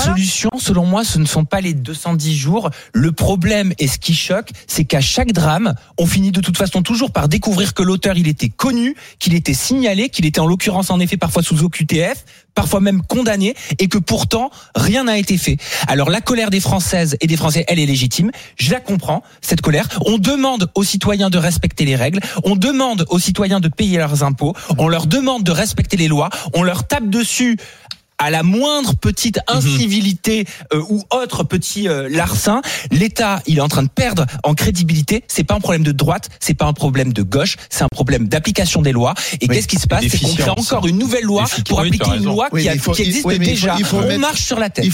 solution, selon moi, ce ne sont pas les 210 jours. Le problème, et ce qui choque, c'est qu'à chaque drame, on finit de toute façon toujours par découvrir que l'auteur, il était connu, qu'il était signalé, qu'il était en l'occurrence en effet parfois sous OQTF, parfois même condamné, et que pourtant rien n'a été fait. Alors la colère des Françaises et des Français, elle est légitime. Je la comprends, cette colère. On demande aux citoyens de respecter les règles. On demande aux citoyens de payer leurs impôts. On leur demande de respecter les lois. On leur tape dessus à la moindre petite incivilité ou autre petit larcin. L'État, il est en train de perdre en crédibilité. C'est pas un problème de droite, c'est pas un problème de gauche, c'est un problème d'application des lois. Et qu'est-ce qui se passe? C'est qu'on crée encore une nouvelle loi pour appliquer une loi qui existe déjà. On marche sur la tête.